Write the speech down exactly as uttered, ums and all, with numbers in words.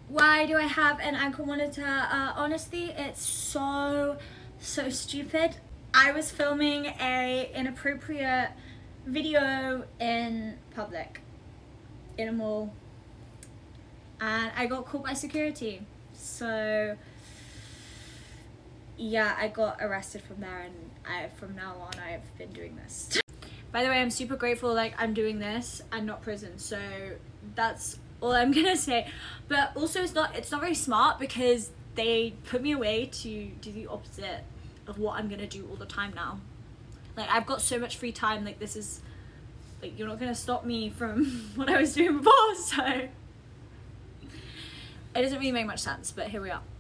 Why do I have an ankle monitor? Uh, honestly, it's so, so stupid. I was filming a inappropriate video in public, in a mall, and I got caught by security. So yeah, I got arrested from there, and I, from now on, I've been doing this. By the way, I'm super grateful like I'm doing this and not prison, so that's all I'm gonna say. But also it's not it's not very smart, because they put me away to do the opposite of what I'm gonna do all the time now. Like, I've got so much free time, like this is like, you're not gonna stop me from what I was doing before, so it doesn't really make much sense, but here we are.